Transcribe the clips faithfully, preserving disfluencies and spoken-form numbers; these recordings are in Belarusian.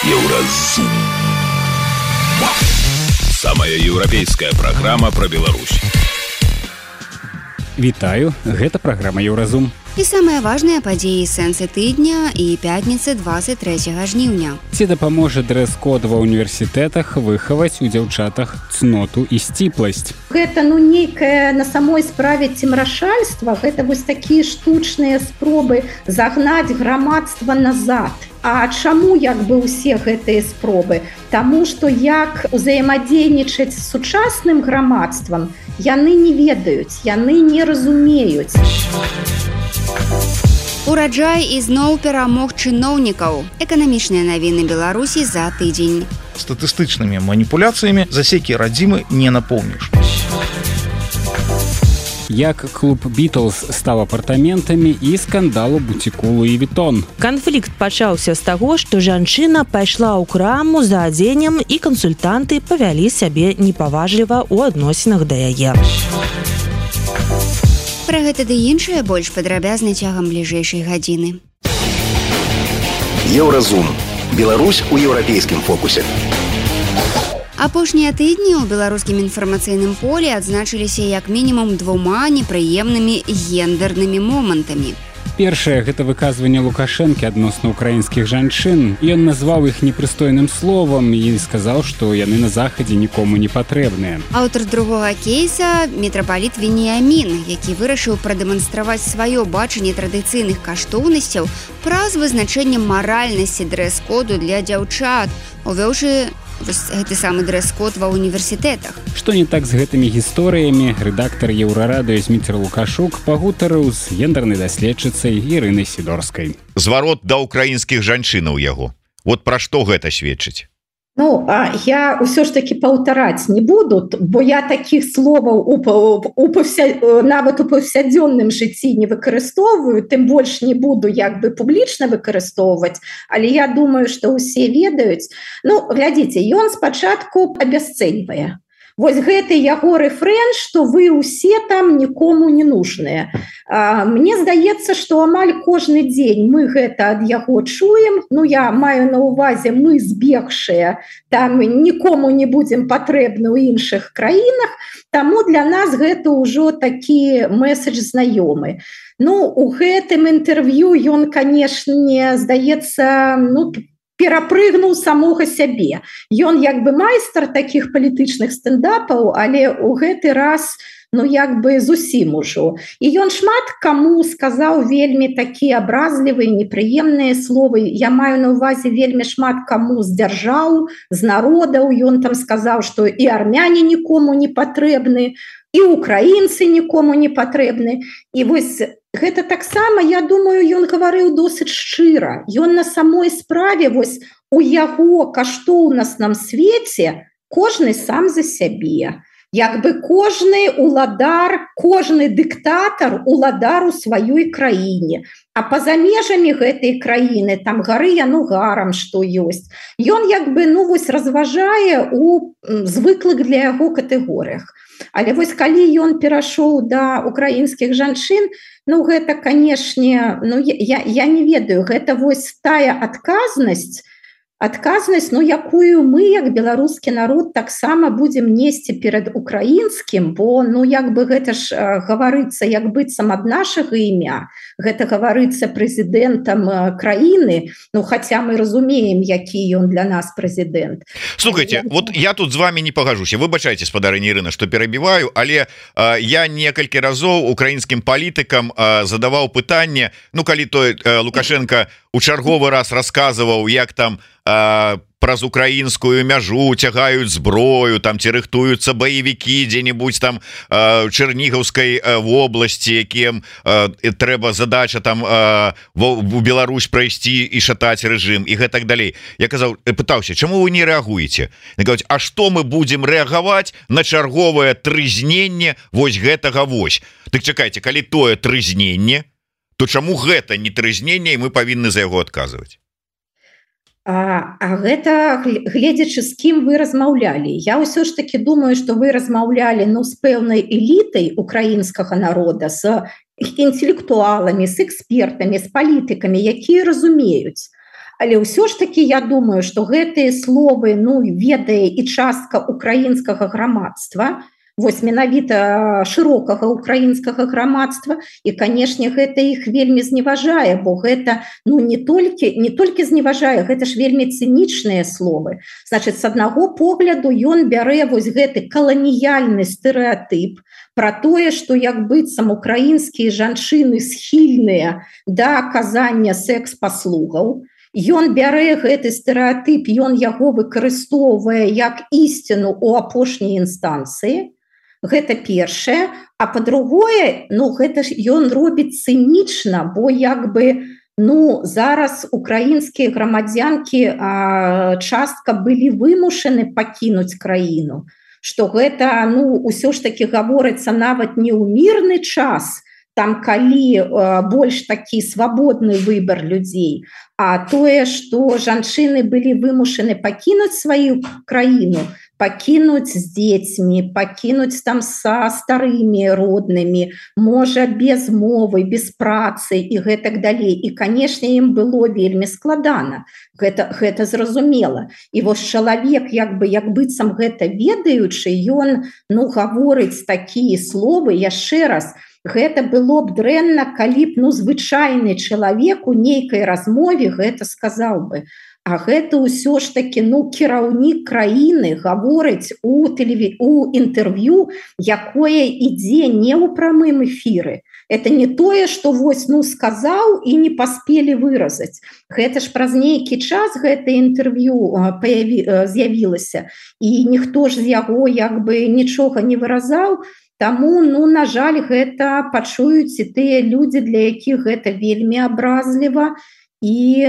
Еўразум. Самая еўрапейская праграма пра Беларусь. Вітаю, гэта праграма Еўразум. І самыя важныя падзеі сэнсы тыдня і пятніцы двадцать трэцяга жніўня. Ці дапаможа дрэс-код ва універсітэтах выхаваць у дзяўчатах цноту і сціпласць? Гэта ну нейкае на самой справе цемрашальства, гэта вось такія штучныя спробы загнаць грамадства назад. А чаму як бы ўсе гэтыя спробы? Таму што як узаемадзейнічаць з сучасным грамадствам, яны не ведаюць, яны не разумеюць. Ураджай ізноў перамог чыноўнікаў. Эканамічныя навіны Беларусі за тыдзень. Статыстычнымі маніпуляцыямі засекі радзімы не напоўніш. Як клуб Бітлз стаў апартаментамі і скандал у буціку Луі Вітон. Канфлікт пачаўся з таго, што жанчына пайшла ў краму за адзеннем і кансультанты павялі сябе непаважліва ў адносінах да яе. Пра гэта ды іншае больш падрабязна цягам бліжэйшай гадзіны. Еўразум. Беларусь у еўрапейскім фокусе. Апошнія тыдні ў беларускім інфармацыйным полі адзначыліся як мінімум двума непрыемнымі гендернымі момантамі. Першае – гэта выказванне Лукашэнкі адносна ўкраінскіх жанчын. Ён назваў іх непрыстойным словам і сказаў, што яны на захадзе нікому не патрэбныя. Аўтар другога кейса – мітрапаліт Веніямін, які вырашыў прадэманстраваць сваё бачанне традыцыйных каштоўнасцяў праз вызначэнне маральнасці дрэс-коду для дзяўчат, увёўшы гэты самы дрэс-код ва універсітэтах. Што не так з гэтымі гісторыямі, рэдактар Еўрарадыё Зміцер Лукашук пагутарыў з гендернай даследчыцай Ірынай Сідорскай. Зварот да ўкраінскіх жанчынаў яго. Вот пра што гэта сведчыць? Ну, а я ўсё ж таки паўтараць не буду, бо я такіх словаў у, у паўся, нават у паўсядзённым жыцці не выкарыстоўваю, тым больш не буду як бы публічна выкарыстоўваць, але я думаю, што ўсе ведаюць. Ну, глядзіце, ён спачатку абясцэньвае. Вось гэты яго рэфрэн, што вы ўсе там нікому не нужныя. А, мне здаецца, што амаль кожны дзень мы гэта ад яго чуем. Ну, я маю на ўвазе, мы збегшыя, там нікому не будзем патрэбны ў іншых краінах, таму для нас гэта ўжо такі месседж знаёмы. Ну, у гэтым інтэрв'ю ён, канешне, здаецца, ну, перапрыгнуў самога сябе. Ён як бы майстар такіх палітычных стендапаў, але ў гэты раз ну як бы зусім ужо. І ён шмат каму сказаў вельмі такія абразлівыя, непрыемныя словы. Я маю на ўвазе вельмі шмат каму з дзяржаў, з народаў. Ён там сказаў, што і армяне нікому не патрэбны, і украінцы нікому не патрэбны. І вось гэта таксама, я думаю, ён гаварыў досыць шчыра. Ён на самой справе вось у яго каштоўнасным свеце кожны сам за сябе. Як бы кожны уладар, кожны дыктатар уладар у сваёй краіне. А па-за межамі гэтай краіны там гары яно гарам, што ёсць. Ён як бы ну вось разважае у звыклых для яго катэгорыях. Але вось калі ён перайшоў да украінскіх жанчын, ну гэта, канешне, ну я, я не ведаю, гэта вось тая адказнасць, адказнасць, ну якую мы, як беларускі народ, таксама будзем несці перад украінскім, бо ну як бы гэта ж гаварыцца як быццам ад нашага імя, гэта гаварыцца прэзідэнтам краіны, ну хаця мы разумеем, які ён для нас прэзідэнт. Слухайте, вот я тут з вами не пагажуся, выбачайце, спадарыня Ірына, што перабіваю, але э, я некалькі разоў украінскім палітыкам э, задаваў пытанне, ну калі той э, Лукашенко у чарговы раз расказваў, як там э, праз украінскую мяжу цягаюць зброю, там ці рыхтуюцца баевікі дзе-небудзь там э, Чэрнігаўскай э, вобласці, якім э, трэба задача там э, у Беларусь прайсці і шатаць рэжым і гэтак далей. Я казаў, пытаўся, чаму вы не рэагуеце? Кажуць, а што мы будзем рэагаваць на чарговае трызненне вось гэтага вось? Дык чакайце, калі тое трызненне, то чаму гэта не трызненне і мы павінны за яго адказваць? А, а гэта гледзячы з кім вы размаўлялі. Я ўсё ж таки думаю, што вы размаўлялі ну з пэўнай элітай украінскага народа, з інтэлектуаламі, з экспертамі, з палітыкамі, якія разумеюць. але ўсё ж таки я думаю, что гэтыя словы ну ведае і частка украінскага грамадства, вось менавіта шырокага украінскага грамадства, і канешне гэта іх вельмі зневажае, бо гэта ну не толькі не толькі зневажае, гэта ж вельмі цынічныя словы. Значит, з аднаго погляду ён бярэ вось гэты каланіяльны стэрэатып про тое, што як быццам украінскія жанчыны схільныя да аказання секс-паслугаў. Ён бярэ гэты стэрэатып, ён яго выкарыстоўвае як ісціну ў апошняй інстанцыі. Гэта першае, а па-другое, ну гэта ж ён робіць цынічна, бо як бы ну зараз украінскія грамадзянкі а, частка былі вымушаны пакінуць краіну, што гэта ну ўсё ж таки гаворыцца нават не ў мірны час, там калі а, больш такі свабодны выбар людзей, а тое, што жанчыны былі вымушаны пакінуць сваю краіну, пакінуць з дзецьмі, пакінуць там са старымі роднымі, можа без мовы, без працы і гэтак далей. І, канешне, ім было вельмі складана. Гэта, гэта зразумела. І вось чалавек, як бы, як быццам гэта ведаючы, ён ну, гаворыць такія словы, яшчэ раз, гэта было б дрэнна, калі б ну, звычайны чалавек у нейкай размове гэта сказаў бы. А гэта ўсё ж таки ну кіраўнік краіны гаворыць у тэлеві... у інтэрв'ю, якое ідзе не ў прамым эфіры. Это не тое, што вось ну сказаў і не паспелі выразаць. Гэта ж праз нейкі час гэта інтэрв'ю паяві... з'явілася, і ніхто ж з яго як бы нічога не выразаў. Таму ну на жаль, гэта пачуюць і тыя людзі, для якіх гэта вельмі абразліва. І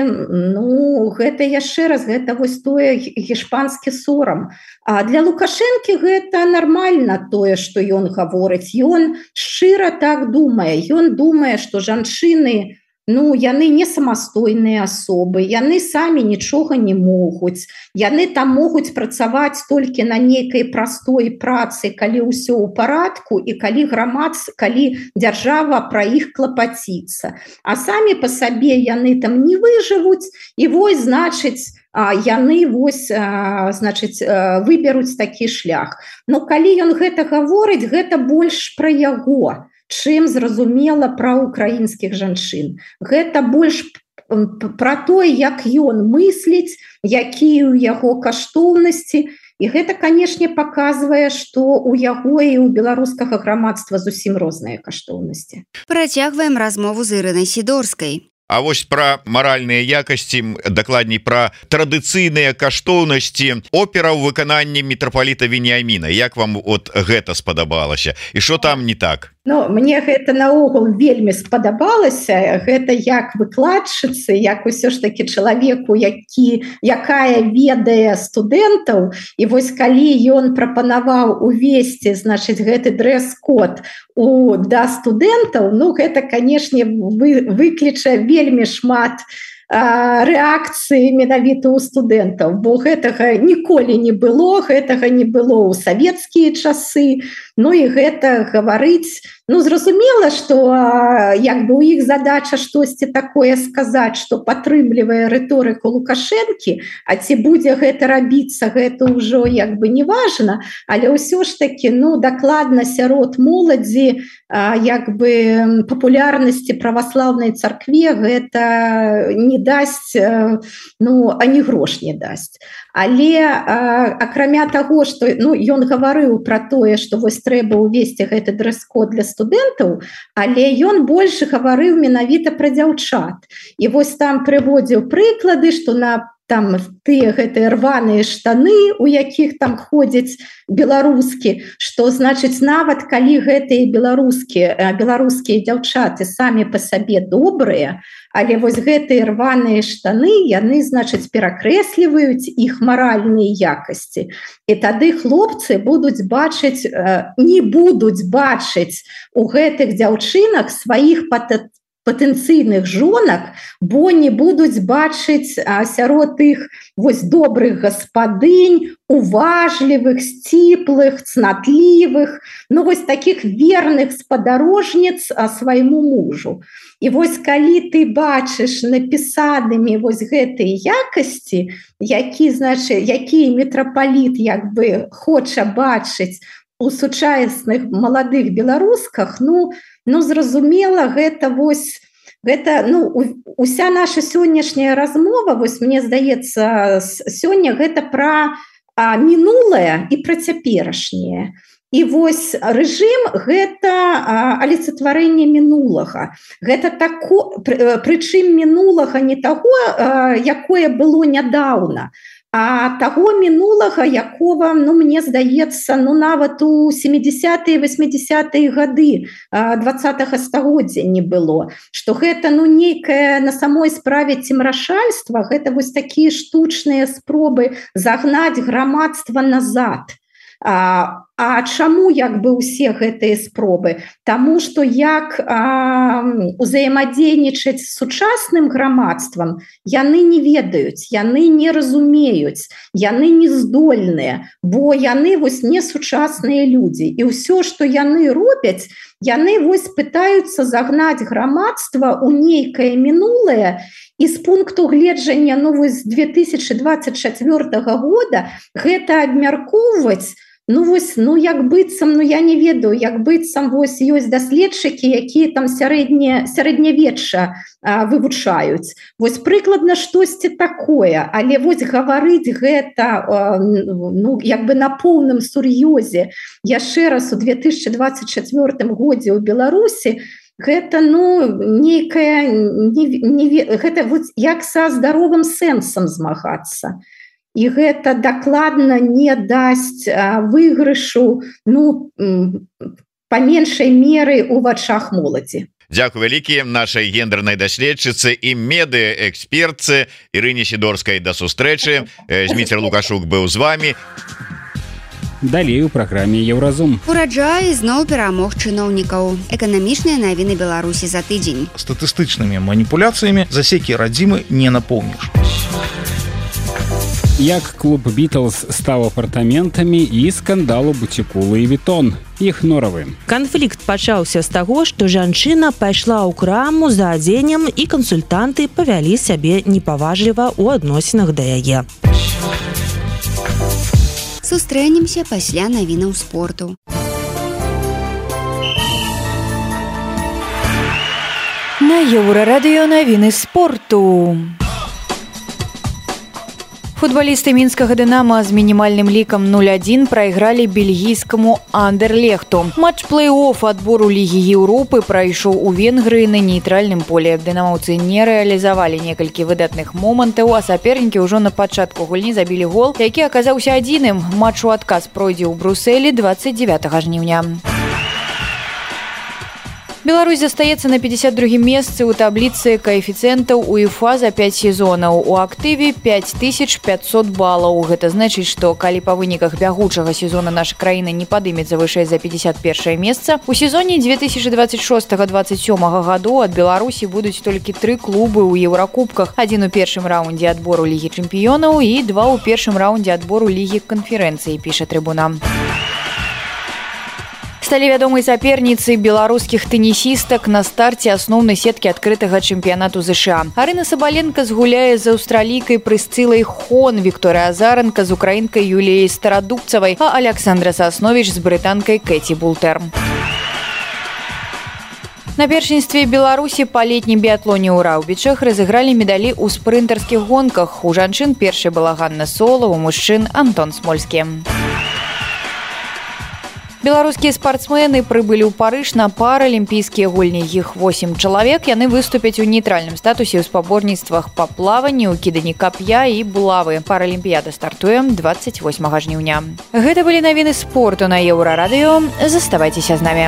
ну гэта яшчэ раз гэта вось тое гішпанскі сорам. А для Лукашэнкі гэта нармальна тое, што ён гаворыць. Ён шчыра так думае. Ён думае, што жанчыны ну яны не самастойныя асобы, яны самі нічога не могуць. Яны там могуць працаваць толькі на нейкай простой працы, калі ўсё ў парадку і калі грамадс, калі дзяржава пра іх клапаціцца. А самі па сабе яны там не выжывуць, і вось значыць яны вось значыць выберуць такі шлях. Но калі ён гэта гаворыць, гэта больш пра яго, чым зразумела пра украінскіх жанчын. Гэта больш пра тое, як ён мысліць, якія ў яго каштоўнасці. І гэта, канешне, паказвае, што ў яго і ў беларускага грамадства зусім розныя каштоўнасці. Працягваем размову з Ірынай Сідорскай. А вось пра маральныя якасці, дакладней пра традыцыйныя каштоўнасці опера ў выкананні мітрапаліта Веніаміна. Як вам от гэта спадабалася? І што там не так? Ну, мне гэта наогул вельмі спадабалася. Гэта як выкладчыцы, як усё ж такі чалавеку, які, якая ведае студэнтаў. І вось калі ён прапанаваў увесці, значыць, гэты дрэс-код у, да студэнтаў, ну, гэта, канешне, вы, выкліча вельмі шмат рэакцыі менавіта ў студэнтаў, бо гэтага ніколі не было, гэтага не было ў савецкія часы. Ну і гэта гаварыць, ну зразумела, што як бы у іх задача штосьці такое сказаць, што падтрымлівае рыторыку Лукашэнкі, а ці будзе гэта рабіцца, гэта ўжо як бы не важна, але ўсё ж такі ну дакладна сярод моладзі як бы папулярнасці праваслаўнай царкве гэта не дасць, ну ані грош не дасць. Але акрамя таго, што ну ён гаварыў пра тое, што вось трэба ўвесці гэты дрэс-код для студэнтаў, але ён больш гаварыў менавіта пра дзяўчат. І вось там прыводзіў прыклады, што на там тыя гэтыя рваныя штаны, у якіх там ходзяць беларускі, што значыць нават калі гэтыя беларускія беларускія дзяўчаты самі па сабе добрыя, але вось гэтыя рваныя штаны яны значыць перакрэсліваюць іх маральныя якасці. І тады хлопцы будуць бачыць, не будуць бачыць у гэтых дзяўчынах сваіх патэнцыйных жонак, бо не будуць бачыць сярод іх вось добрых гаспадынь, уважлівых, сціплых, цнатлівых, ну вось таких верных спадарожніц свайму мужу. І вось калі ты бачыш напісанымі вось гэтыя якасці, які, значит, які мітрапаліт як бы хоча бачыць у сучасных маладых беларусках, ну, ну зразумела, гэта вось гэта, ну, уся наша сённяшняя размова, вось мне здаецца, сёння гэта пра а, мінулае і пра цяперашняе. І вось рэжым гэта аліцатварэнне мінулага. Гэта тако, прычым мінулага не таго, якое было нядаўна, а таго мінулага, якога, ну, мне здаецца, ну, нават у сямідзясятыя, васьмідзясятыя гады двадцатага стагоддзя не было. Што гэта, ну, нейкае на самой справе цемрашальства, гэта вось такія штучныя спробы загнаць грамадства назад. А, а чаму як бы ўсе гэтыя спробы? Таму што як а, узаемадзейнічаць з сучасным грамадствам яны не ведаюць, яны не разумеюць, яны не здольныя, бо яны вось не сучасныя людзі. І ўсё, што яны робяць, яны вось пытаюцца загнаць грамадства ў нейкае мінулае. І з пункту гледжання, ну, вось две тысячы двадцать чацвёртага года гэта абмяркоўваць, ну, вось, ну, як быццам, ну, я не ведаю, як быццам вось ёсць даследчыкі, якія там сярэдне, сярэднявечча а, вывучаюць. Вось прыкладна штосьці такое, але вось гаварыць гэта, а, ну, як бы на поўным сур'ёзе яшчэ раз у две тысячы двадцать чацвёртым годзе ў Беларусі, гэта, ну, нейкая, не, не, гэта вот як са здаровым сэнсам змагацца. І гэта дакладна не дасць а, выйгрышу, ну, па меншай меры ў вачах моладзі. Дзякуй вялікі нашай гендернай даследчыцы і медыэкспертцы Ірыне Сідорскай. Да сустрэчы. Зміцер Лукашук быў з вами. Далей у праграме Еўразум. Ураджай зноў перамог чыноўнікаў. Эканамічныя навіны Беларусі за тыдзень. Статыстычнымі маніпуляцыямі засекі радзімы не напоўніш. Як клуб Бітлз стаў апартаментамі і скандал у буціку Луі Вітон. Іх норавы. Канфлікт пачаўся з таго, што жанчына пайшла ў краму за адзеннем і кансультанты павялі сябе непаважліва ў адносінах да яе. Сустрэнемся пасля навінаў спорту. На Еўрарадыё навіны спорту. Футболісты мінскага «Дынамо» з мінімальным лікам нуль адзін прайгралі бельгійскаму «Андерлехту». Матч плэй-офф адбору Лігі Еўропы прайшоў у Венгрыі на нейтральным поле. Дынамаўцы не рэалізавалі некалькі выдатных момантаў, а сапернікі ўжо на пачатку гульні забілі гол, які аказаўся адзіным. Матч у адказ пройдзе ў Брусэлі двадцать девятага жніўня. Беларусь застаецца на пятьдесят другім месцы ў табліцы каэфіцыентаў УЕФА за пяць сезонаў. У актыве пяць тысяч пятьсот балаў. Гэта значыць, што калі па выніках бягучага сезона наша краіна не падымецца вышэй за пятьдесят першае месца, у сезоне две тысячи двадцать шостага двадцать сёмага гадоў ад Беларусі будуць толькі тры клубы ў Еўракубках. Адзін у першым раўндзе адбору Лігі чэмпіёнаў і два ў першым раўндзе адбору Лігі канферэнцыі, піша Трыбуна. Сталі вядомай саперніцы беларускіх тэнісістак на старце асноўнай сеткі адкрытага чэмпіянату ЗША. Арына Сабаленка згуляе з аўстралійкай Прысцылай Хон, Вікторыя Азаранка з украінкай Юліяй Старадубцавай, а Аляксандра Сасновіч з брытанкай Кэці Бултэр. На першынстве Беларусі па летнім біятлоне ў Раўбічах разыгралі медалі ў спрынтарскіх гонках. У жанчын першай была Ганна Сола, у мужчын Антон Смольскі. Беларускія спартсмены прыбылі ў Парыж на паралімпійскія гульні. Іх восемь чалавек. Яны выступяць у нейтральным статусе ў спаборніцтвах па плаванні, у кіданні кап'я і булавы. Паралімпіяда стартуе двадцать восьмага жніўня. Гэта былі навіны спорту на Еўрарадыё. Заставайцеся з намі.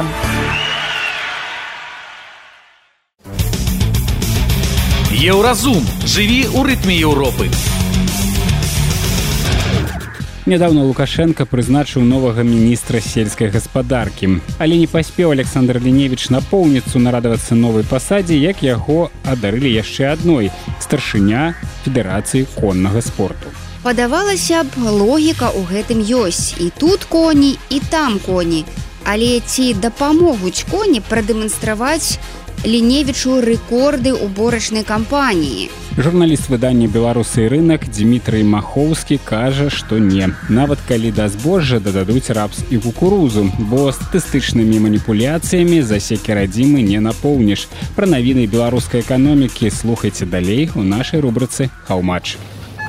Еўразум. Жыві ў рытме Еўропы. Нядаўна Лукашенко прызначыў новага міністра сельскай гаспадаркі. Але не паспеў Александр Ліневіч напоўніцу нарадавацца новай пасадзе, як яго адарылі яшчэ адной – старшыня Федэрацыі коннага спорту. Падавалася б, логіка ў гэтым ёсць. І тут коні, і там коні. Але ці дапамогуць коні прадэманстраваць Ліневічу рэкорды уборачнай кампаніі? Журналіст выдання «Беларусы і рынок» Дмітрый Махоўскі кажа, што не. Нават калі да збожжа дададуць рапс і кукурузу, бо статыстычнымі маніпуляцыямі засекі радзімы не напоўніш. Пра навіны беларускай эканомікі слухайце далей у нашай рубрыцы «How much?».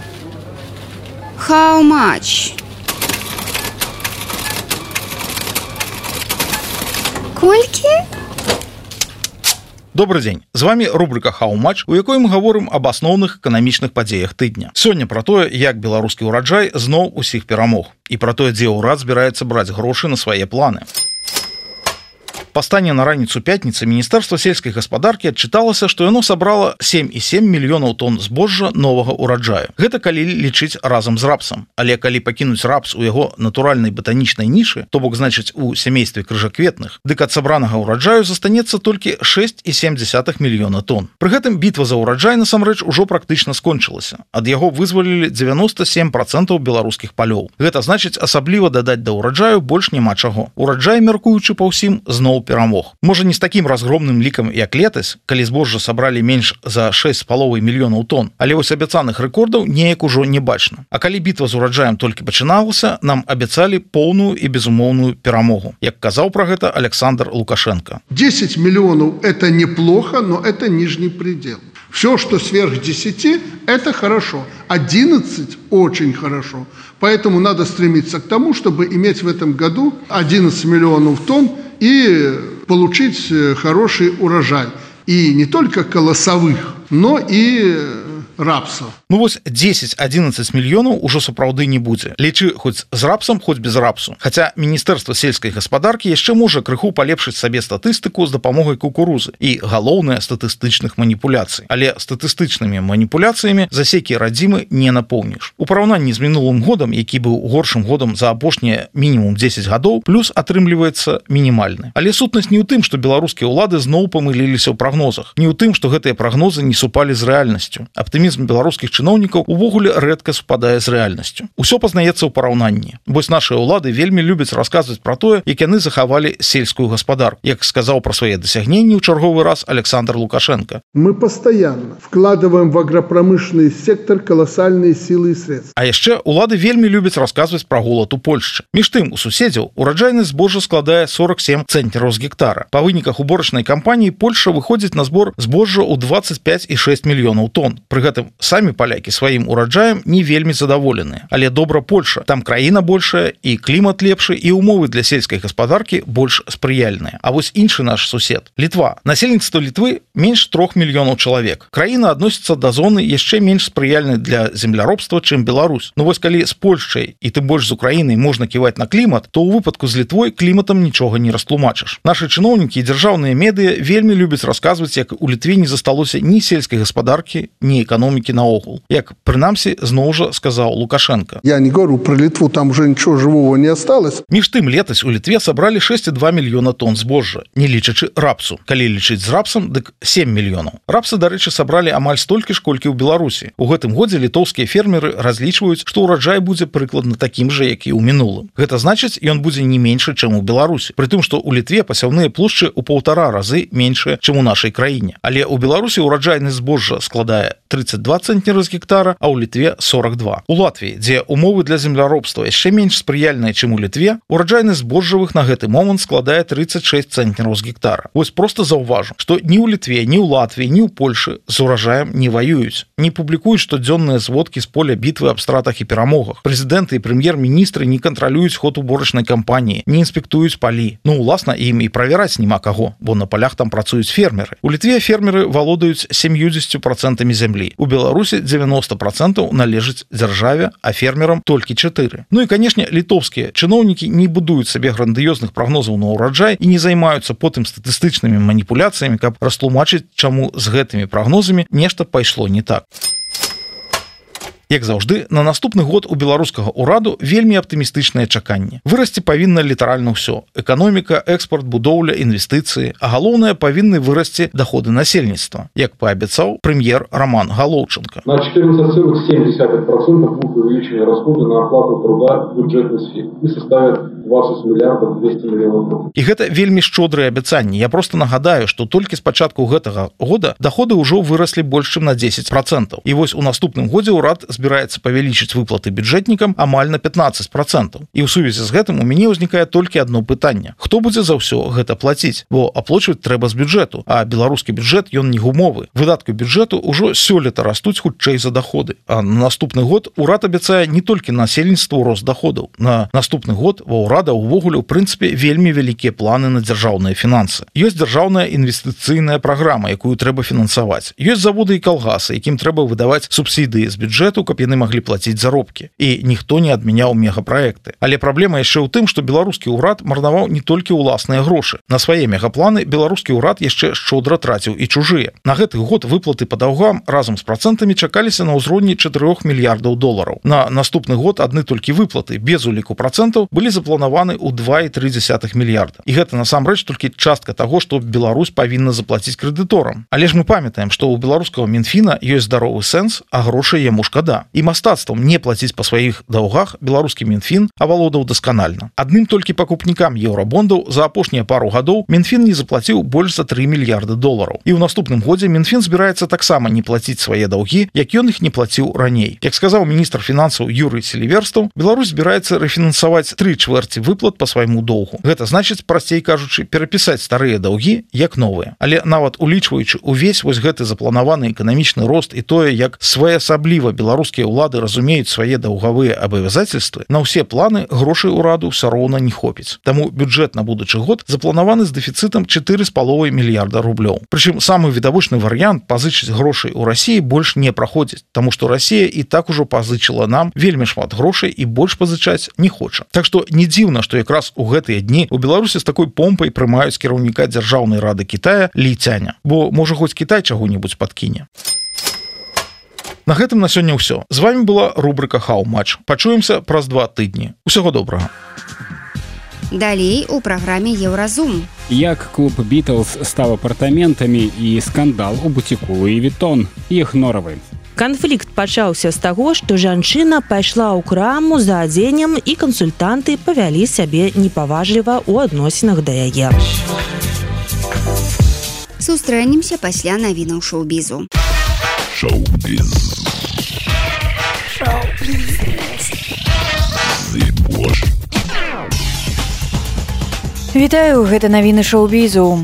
How much? Колькі? Добрый дзень. З вами рубрика «How much?», у якой мы гаворым об асноўных эканамічных падзеях тыдня. Сёння пра тое, як беларускі ўраджай зноў усіх перамог. І пра тое, дзе ўрад збіраецца браць грошы на свае планы. Па стане на раніцу пятніцы Міністэрства сельскай гаспадаркі адчыталася, што яно сабрала сем і сем мільёнаў тонн збожжа новага ўраджаю. Гэта калі лічыць разам з рапсам. Але калі пакінуць рапс у яго натуральнай батанічнай нішы, то бок значыць у сямействе крыжакветных, дык ад сабранага ўраджаю застанецца толькі шэсць і сем дзесятых мільёна тонн. Пры гэтым бітва за ўраджай насамрэч ужо практычна скончылася. Ад яго вызвалілі дзевяноста сем працэнтаў беларускіх палёў. Гэта значыць, асабліва дадаць да ўраджаю больш няма чаго. Ураджай, мяркуючы па ўсім, зноў перамог. Можа, не з такім разгромным лікам, як летась, калі збожжа сабралі менш за шэсць з паловай мільёнаў тонн, але вось абяцаных рэкордаў неяк ужо не бачна. А калі бітва з ураджаем толькі пачыналася, нам абяцалі поўную і безумоўную перамогу. Як казаў пра гэта Александр Лукашенко. десять миллионов – это неплохо, но это нижний предел. Все, что сверх десяти – это хорошо. одиннадцать – очень хорошо. Поэтому надо стремиться к тому, чтобы иметь в этом году одиннадцать миллионов тонн и получить хороший урожай. И не только колосовых, но и рапсов. Ну вось дзесяць-адзінаццаць мільёнаў ужо сапраўды не будзе. Лічы хоць з рапсам, хоць без рапсу. Хаця Міністэрства сельскай гаспадаркі яшчэ можа крыху палепшыць сабе статыстыку з дапамогай кукурузы і, галоўнае, статыстычных маніпуляцый. Але статыстычнымі маніпуляцыямі засекі радзімы не напоўніш. У параўнанні з мінулым годам, які быў горшым годам за апошнія мінімум дзесяць гадоў, плюс атрымліваецца мінімальны. Але сутнасць не ў тым, што беларускія ўлады зноў памыліліся ў прагнозах. Не ў тым, што гэтыя прагнозы не супалі з рэальнасцю. Аптымізм беларускіх чыноўнікаў увогуле рэдка супадае з рэальнасцю. Усё пазнаецца ў параўнанні. Вось нашыя ўлады вельмі любяць расказваць пра тое, як яны захавалі сельскую гаспадарку. Як сказаў пра свае дасягненні ў чарговы раз Александр Лукашенко. Мы постоянно вкладываем в агропромышленный сектор колоссальные силы и средства. А яшчэ улады вельмі любяць расказваць пра голад у Польшчы. Між тым, у суседзяў ураджайнасць збожжа складае сорок сем цэнтнераў з гектара. Па выніках уборачнай кампаніі Польшча выходзіць на збор збожжа ў двадцать пять і шесть мільёнаў тонн. Пры гэтым самі палякі сваім ураджаем не вельмі задаволеныя. Але добра Польша. Там краіна большая, і клімат лепшы, і умовы для сельскай гаспадаркі больш спрыяльныя. А вось іншы наш сусед – Літва. Насельніцтва Літвы менш трох мільёнаў чалавек. Краіна адносіцца да зоны яшчэ менш спрыяльнай для земляробства, чым Беларусь. Ну вось калі з Польшчай і тым больш з Украінай можна ківаць на клімат, то ў выпадку з Літвой кліматам нічога не растлумачыш. Нашы чыноўнікі і дзяржаўныя медыа вельмі любяць расказваць, як у Літве не засталося ні сельскай гаспадаркі, ні эканомікі наогул. Як, прынамсі, зноў жа сказаў Лукашенко. Я не говорю про Литву, там уже ничего живого не осталось. Між тым, летась у Літве сабралі шэсць і два мільёна тонн збожжа, не лічачы рапсу. Калі лічыць з рапсам, дык сем мільёнаў. Рапсы, дарэчы, сабралі амаль столькі ж, колькі ў Беларусі. У гэтым годзе літоўскія фермеры разлічваюць, што ўраджай будзе прыкладна такім жа, як і ў минулым. Гэта значыць, ён будзе не меншы, чым у Беларусі. Прытым, што ў Літве пасяўныя плошчы ў паўтара разы меншыя, чым у нашай краіне. Але ў Беларусі ўраджайнасць збожжа складае тридцать два цэнтнера з гектара, а ў Літве сорок два. У Латвіі, дзе умовы для земляробства яшчэ менш спрыяльныя, чым у Літве, ураджайнасць збожжавых на гэты момант складае тридцать шесть цэнтнераў з гектара. Вось просто заўважу, што ні ў Літве, ні ў Латвіі, ні ў Польшы з уражаем не ваююць. Не публікуюць штодзённыя зводкі з поля бітвы аб стратах і перамогах. Прэзідэнты і прэм'ер-міністры не кантралююць ход уборачнай кампаніі, не інспектуюць палі. Ну, уласна, ім і правяраць няма каго, бо на палях там працуюць фермеры. У Літве фермеры валодаюць сям'юдзесяцю працэнтамі зямлі. У Беларусі дзевяносто працэнтаў належыць дзяржаве, а фермерам толькі чатыры. Ну і, канешне, літоўскія чыноўнікі не будуюць сабе грандыёзных прагнозаў на ўраджай і не займаюцца потым статыстычнымі маніпуляцыямі, каб растлумачыць, чаму з гэтымі прагнозамі нешта пайшло не так. Як заўжды, на наступны год у беларускага ўраду вельмі аптымістычнае чаканне. Вырасці павінна літаральна ўсё: эканоміка, экспорт, будоўля, інвестыцыі, а галоўнае, павінны вырасці доходы насельніцтва, як паабяцаў прэм'ер Роман Галоўченко. На четырнадцать целых семь десятых процента будет увеличение расхода на оплату труда в бюджетной сфере и составит двадцать миллиардов двести миллионов рублей. І гэта вельмі шчодрыя абяцанні. Я просто нагадаю, што толькі з пачатку гэтага года доходы ўжо выраслі больш чым на десять процентов. І вось у наступным годзе ўрад збіраецца павялічыць выплаты бюджэтнікам амаль на пятнадцать процентов. І ў сувязі з гэтым у мяне ўзнікае толькі одно пытанне: хто будзе за ўсё гэта плаціць? Бо аплачваць трэба з бюджэту, а беларускі бюджэт ён не гумовы. Выдаткі бюджэту ўжо сёлета растуць хутчэй за доходы. А на наступны год урад абяцае не толькі насельніцтву рост доходаў. На наступны год ва ўрада ўвогуле ў прынцыпе вельмі вялікія планы на дзяржаўныя фінансы. Ёсць дзяржаўная інвестыцыйная праграма, якую трэба фінансаваць. Ёсць заводы і калгасы, якім трэба выдаваць субсідыі з бюджэту, каб яны маглі плаціць заробкі. І ніхто не адмяняў мегапраекты. Але праблема яшчэ ў тым, што беларускі ўрад марнаваў не толькі ўласныя грошы. На свае мегапланы беларускі ўрад яшчэ шчодра траціў і чужыя. На гэты год выплаты па даўгам разам з працэнтамі чакаліся на ўзроўні чатырох мільярдаў долараў. На наступны год адны толькі выплаты без уліку працэнтаў былі запланаваны ў два і тры дзесятых мільярда. І гэта насамрэч толькі частка таго, што Беларусь павінна заплаціць крэдыторам. Але ж мы памятаем, што ў беларускага Мінфіна ёсць здаровы сэнс, а грошай яму шкада. І мастацтвам не плаціць па сваіх даўгах беларускі Мінфін авалодаў дасканальна. Адным толькі пакупнікам еўрабондаў за апошнія пару гадоў Мінфін не заплаціў больш за тры мільярды долараў. І ў наступным годзе Мінфін збіраецца таксама не плаціць свае даўгі, як ён іх не плаціў раней. Як сказаў міністр фінансаў Юрый Селіверстаў, Беларусь збіраецца рэфінансаваць тры чвэрці выплат па свайму доўгу. Гэта значыць, прасцей кажучы, перапісаць старыя даўгі як новыя. Але нават улічваючы увесь вось гэты запланаваны эканамічны рост і тое, як своеасабліва беларускія ўлады разумеюць свае даўгавыя абавязательствы, на ўсе планы грошай ураду ўсё роўна не хопіць. Таму бюджэт на будучы год запланаваны з дэфіцытам чатыры з паловай мільярда рублёў. Прычым самы відавочны варыянт пазычыць грошай у Расіі больш не праходзіць, таму што Расія і так ужо пазычыла нам вельмі шмат грошай і больш пазычаць не хоча. Так што не дзіўна, што якраз у гэтыя дні у Беларусі з такой помпай прымаюць кіраўніка дзяржаўнай рады Китая Лі Цяня. Бо можа хоць Кітай чаго-небудзь падкіне. На гэтым на сёння ўсё. З вами была рубрика «Хау-матч». Пачуемся праз два тыдні. Усяго добрага. Далей у праграме «Еўразум». Як клуб «Бітлз» стаў апартаментамі і скандал у буціку Луі Вітон. Ігноравы. Канфлікт пачаўся з таго, што жанчына пайшла ў краму за адзеннем і кансультанты павялі сябе непаважліва ў адносінах да яе. Сустрэнемся пасля навінаў шоу-бізу. Шоу-біз. Шоу-біз. Вітаю, гэта навіны шоу-бізу.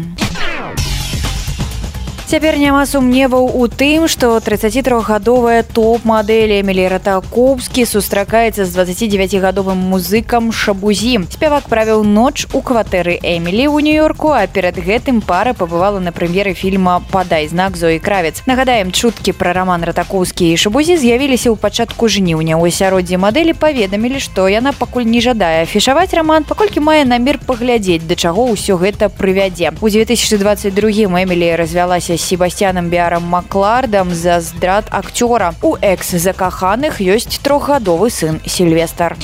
Цяпер няма сумневаў у тым, што трыццацітрохгадовая топ-мадэль Эмілі Ратакоўскі сустракаецца з дваццацідзевяцігадовым музыкам Шабузі. Спявак правіў ноч у кватэры Эмілі ў Нью-Йорку, а перад гэтым пара пабывала на прэм'еры фільма «Падай знак» Зоі Кравец. Нагадаем, чуткі пра раман Ратакоўскі і Шабузі з'явіліся ў пачатку жніўня. У асяроддзі мадэлі паведамілі, што яна пакуль не жадае афішаваць раман, паколькі мае намер паглядзець, да чаго ўсё гэта прывядзе. У дзве тысячы дваццаць другім Эмілі развялася з Себасцянам Біарам Маклардам за здрад акцёра. У экс-закаханых ёсць трохгадовы сын Сільвестр.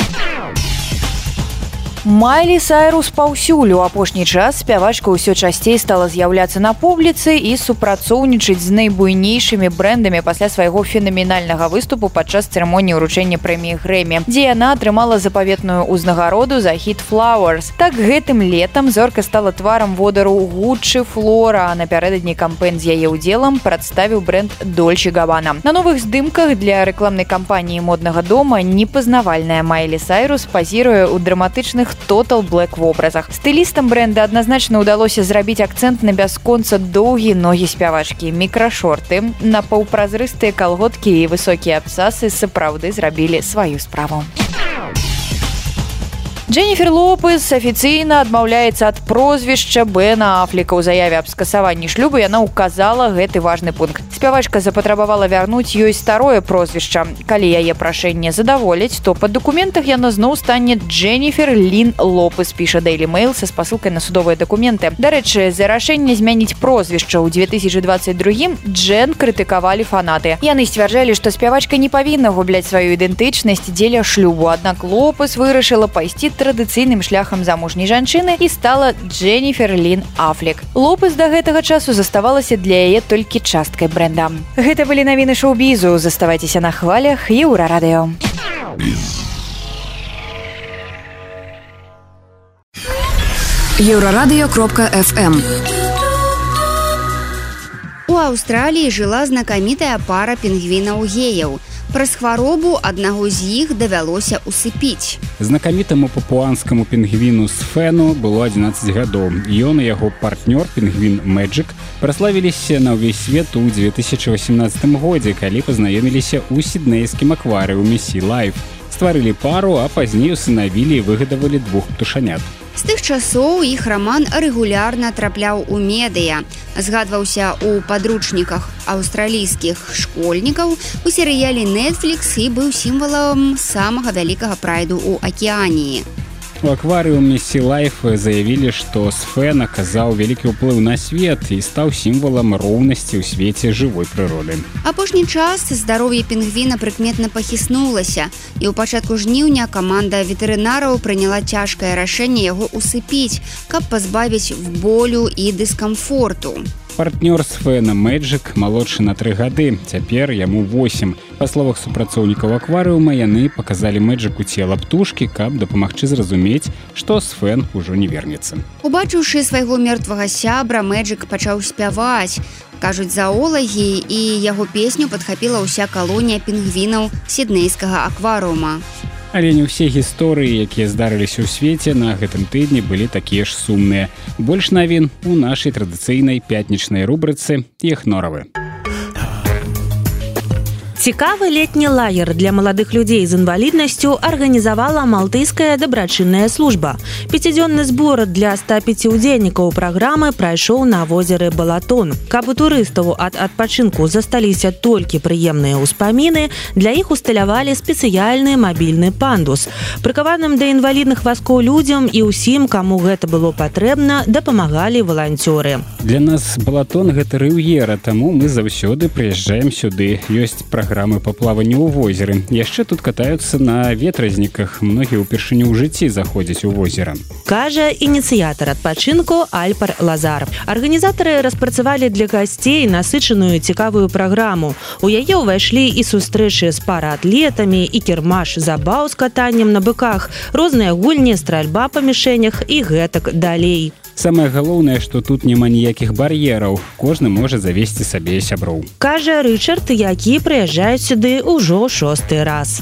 Майлі Сайрус паўсюль. У апошні час спявачка ўсё часцей стала з'яўляцца на публіцы і супрацоўнічаць з найбуйнейшымі брэндамі пасля свайго фенаменальнага выступу падчас цырымоніі ўручэння прэміі Грэмі, дзе яна атрымала запаветную ўзнагароду за хіт «Flowers». Так гэтым летам зорка стала тварам водару Gucci Flora, а напярэдадні кампэн з яе ўдзелам прадставіў брэнд Dolce Gabbana. На новых здымках для рэкламнай кампаніі моднага дома непазнавальная Майлі Сайрус пазіруе ў драматычных Total Black вобразах. Стылістам бренда адназначна ўдалося зрабіць акцэнт на бясконца доўгія ногі спявачкі, мікрашорты, напаўпразрыстыя калготкі і высокія абцасы сапраўды зрабілі сваю справу. Дженнифер Лопес афіцыйна адмаўляецца ад прозвішча Бена Афлека. У заяве аб скасаванні шлюбу яна указала гэты важны пункт. Спявачка запатрабавала вярнуць ёй старое прозвішча. Калі яе прашэнне задаволяць, то па дакументах яна зноў стане Дженнифер Лин Лопес, піша Daily Mail са спасылкай на судовыя дакументы. Дарэчы, за рашэнне змяніць прозвішча ў две тысячы дваццаць другім Джен крытыкавалі фанаты. Яны сцвярджалі, што спявачка не павінна губляць сваю ідэнтычнасць дзеля шлюбу. Аднак Лопес вырашыла пайсці традыцыйным шляхам замужняй жанчыны і стала Дженнифер Лин Афлек. Лопес да гэтага часу заставалася для яе толькі часткай бренда. Гэта былі навіны шоу-бізу. Заставайцеся на хвалях Еўрарадыё. еўрарадыё кропка эф эм. У Аўстраліі жыла знакамітая пара пінгвінаў-геяў. Праз хваробу аднаго з іх давялося усыпіць. Знакамітаму папуанскаму пінгвіну Сфену было адзінаццаць гадоў. Ён і яго партнёр, пінгвін Мэджык, праславіліся на ўвесь свет у две тысячы васемнаццатым годзе, калі пазнаёміліся ў сіднейскім акварыуме Sea Life. Стварылі пару, а пазней усынавілі і выгадавалі двух птушанят. З тых часоў іх раман рэгулярна трапляў у медыя. Згадваўся ў падручніках аўстралійскіх школьнікаў, у серыяле Netflix і быў сімвалам самага вялікага прайду ў акіяніі. У акварыуме Sea Life заявілі, што Сфен аказаў вялікі ўплыў на свет і стаў сімвалам роўнасці ў свеце жывой прыроды. Апошні час здароўе пінгвіна прыкметна пахіснулася, і ў пачатку жніўня каманда ветэрынараў прыняла цяжкае рашэнне яго усыпіць, каб пазбавіць болю і дыскамфорту. Партнёр Сфена Мэджык малодшы на тры гады, цяпер яму восем. Па словах супрацоўнікаў акварыума, яны паказалі Мэджыку цела птушкі, каб дапамагчы зразумець, што Сфен ужо не вернецца. Убачыўшы свайго мёртвага сябра, Мэджык пачаў спяваць. Кажуць заолагі, і яго песню падхапіла ўся калонія пінгвінаў сіднейскага акварыума. Але не ўсе гісторыі, якія здарыліся ў свеце на гэтым тыдні, былі такія ж сумныя. Больш навін у нашай традыцыйнай пятнічнай рубрыцы «Ехноравы». Цікавы летні лагер для маладых людзей з інваліднасцю арганізавала малтыйская дабрачынная служба. Пяцідзённы збор для ста пяці ўдзельнікаў праграмы прайшоў на возеры Балатон. Каб у турыстаў ад адпачынку засталіся толькі прыемныя ўспаміны, для іх усталявалі спецыяльны мабільны пандус. Прыкаваным да інвалідных вазкоў людзям і ўсім, каму гэта было патрэбна, дапамагалі валанцёры. Для нас Балатон – гэта рыўера, таму мы заўсёды прыязджаем сюды. Ёсць праграмы па плаванню ў возеры. Яшчэ тут катаюцца на ветразніках. Многія ўпершыню ў жыцці заходзяць у возера. Кажа ініцыятар адпачынку Альпар Лазар. Арганізатары распрацавалі для гасцей насычаную цікавую праграму. У яе ўвайшлі і сустрэчы з параатлетамі, і кірмаш забаў з катаннем на быках, розныя гульні, стральба па мішэнях і гэтак далей. Самае галоўнае, што тут няма ніякіх бар'ераў. Кожны можа завесці сабе сяброў. Кажа Рычард, які прыязджаюць сюды ўжо шосты раз.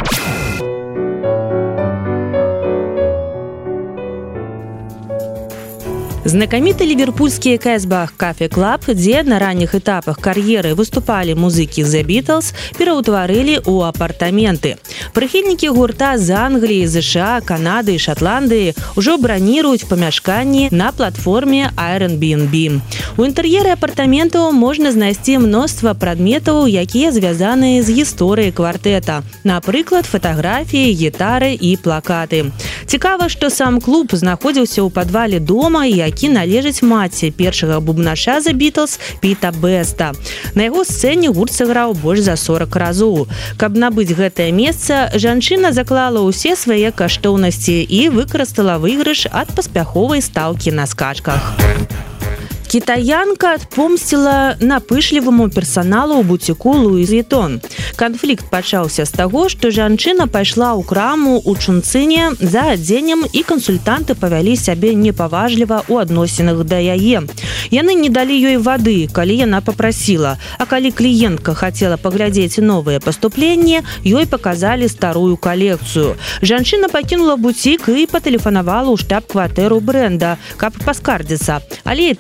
Знакаміты ліверпульскі Кэсбах Кафе Клаб, дзе на ранніх этапах кар'еры выступалі музыкі The Beatles, пераўтварылі ў апартаменты. Прыхільнікі гурта з Англіі, ЗША, Канады і Шатландыі ўжо браніруюць памяшканні на платформе Airbnb. У інтэр'еры апартаментаў можна знайсці мноства прадметаў, якія звязаныя з гісторыяй квартэта. Напрыклад, фатаграфіі, гітары і плакаты. Цікава, што сам клуб знаходзіўся ў падвале дома, які належыць маці першага бубнаша The Beatles Піта Беста. На яго сцэне гурт сыграў больш за сорак разоў. Каб набыць гэтае месца, жанчына заклала ўсе свае каштоўнасці і выкарыстала выйгрыш ад паспяховай стаўкі на скачках. Кітаянка адпомсціла напышліваму персаналу ў буціку Луі Вітон. Канфлікт пачаўся з таго, што жанчына пайшла ў краму ў Чунцыне за адзеннем, і кансультанты павялі сябе непаважліва ў адносінах да яе. Яны не далі ёй вады, калі яна папрасіла, а калі кліентка хацела паглядзець новыя паступленні, ёй паказалі старую калекцыю. Жанчына пакінула буцік і патэлефанавала ў штаб-кватэру брэнда, каб паскардзіцца, але і там яе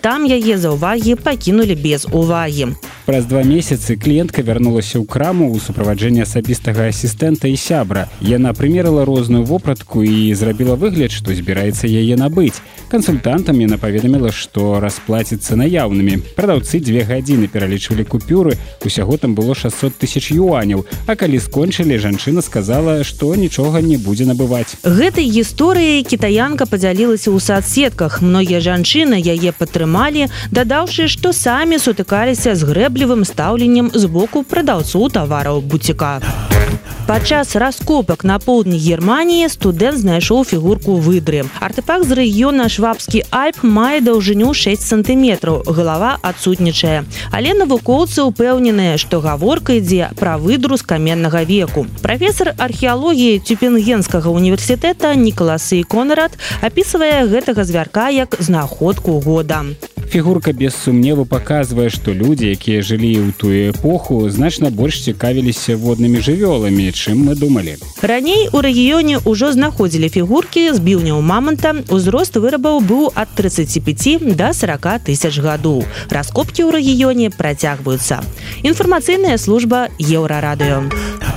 яе заўвагі пакінулі без увагі. Праз два месяцы кліентка вярнулася ў краму ў суправаджэнні асабістага асістэнта і сябра. Яна прымерыла розную вопратку і зрабіла выгляд, што збіраецца яе набыць. Кансультантам яна паведаміла, што расплаціцца наяўнымі. Прадаўцы дзве гадзіны пералічвалі купюры, усяго там было шэсцьсот тысяч юаняў, а калі скончылі, жанчына сказала, што нічога не будзе набываць. Гэтай гісторыяй кітаянка падзялілася ў сацсетках. Многія жанчыны яе падтрымалі, дадаўшы, што самі сутыкаліся з грэблівым стаўленнем з боку прадаўцоў тавараў буціка. Падчас раскопак на поўдні Германіі студэнт знайшоў фігурку выдры. Артефакт з рэгіёна Швабскі Альп мае даўжыню шэсць сантыметраў, галава адсутнічае. Але навукоўцы ўпэўненыя, што гаворка ідзе пра выдру з каменнага веку. Прафесар археалогіі Тюбінгенскага універсітэта Нікаласы Конрад апісвае гэтага звярка як знаходку года. Фігурка без сумневу паказвае, што людзі, якія жылі ў тую эпоху, значна больш цікавіліся воднымі жывёламі, чым мы думалі. Раней у рэгіёне ўжо знаходзілі фігуркі з біўняў маманта. Узрост вырабаў быў ад трыццаці пяці да сарака тысяч гадоў. Раскопкі ў рэгіёне працягваюцца. Інфармацыйная служба Еўрарадыё.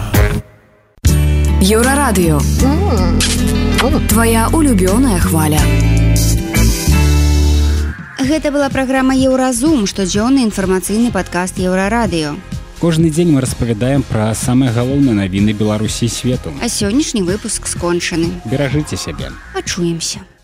Еўрарадыё. Твая улюбёная хваля. Гэта была праграма «Еўразум», штодзённы інфармацыйны падкаст Еўрарадыё. Кожны дзень мы распавядаем пра самыя галоўныя навіны Беларусі і свету. А сённяшні выпуск скончаны. Беражыце сябе. Пачуемся.